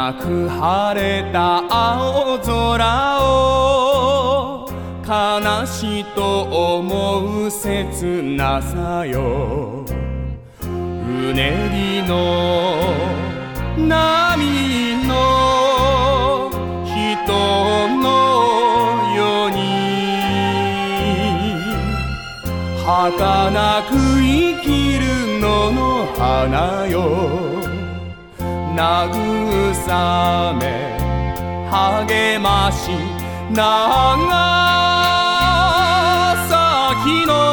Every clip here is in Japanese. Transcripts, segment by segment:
く晴れた青空を悲しいと思う切なさよ。うねりの波の人のように儚く生きるのの花よ。慰め励まし長崎の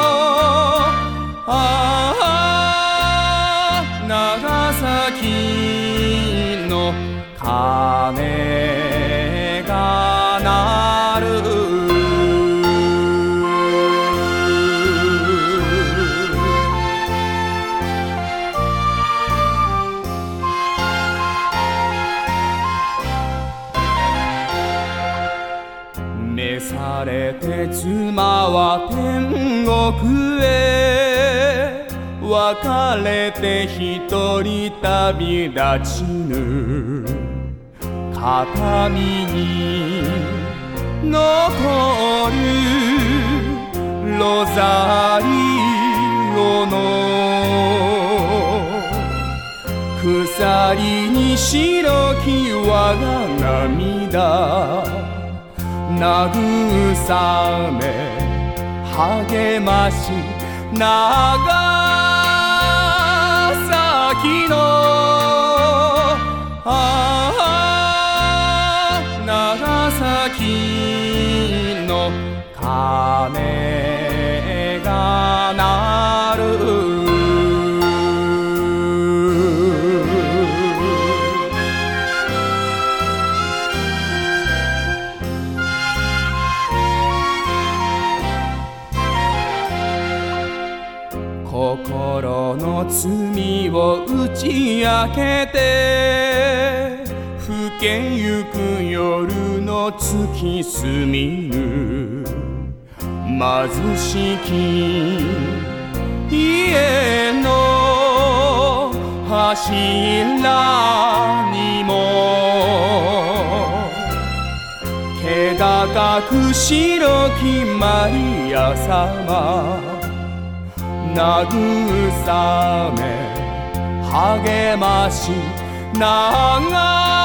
長崎の鐘が鳴る。召されて妻は天国へ、別れて一人旅立ちぬ。形見に残るロザリオの鎖に白き我が涙。慰め励まし長崎の長崎の鐘が鳴る。心の罪を打ち明けて、更けゆく夜の月澄みぬ。貧しき家の柱にも気高く白きマリア様。慰め励まし長